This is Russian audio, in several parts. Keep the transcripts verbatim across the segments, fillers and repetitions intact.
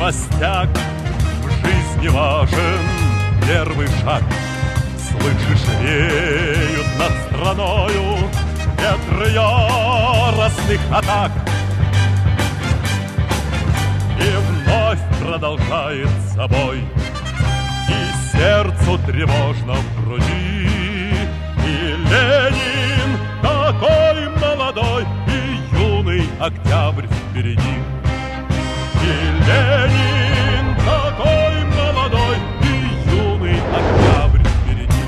новостях в жизни важен первый шаг. Слышишь, реют над страною ветры яростных атак. И вновь продолжается бой, и сердцу тревожно в груди. И Ленин такой молодой, и юный октябрь впереди. И Ленин такой молодой, и юный октябрь впереди.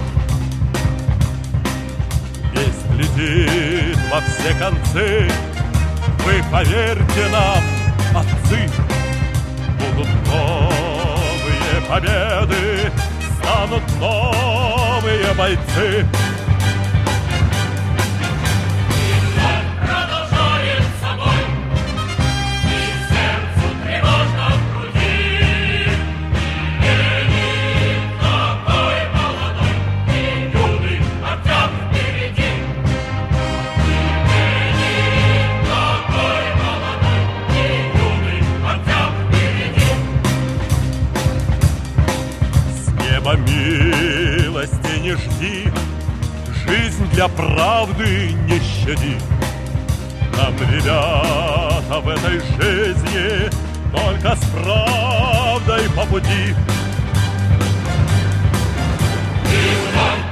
Весть летит во все концы, вы поверьте нам, отцы. Будут новые победы, станут новые бойцы. Милости не жди, жизнь для правды не щади. Нам, ребята, в этой жизни только с правдой по пути. И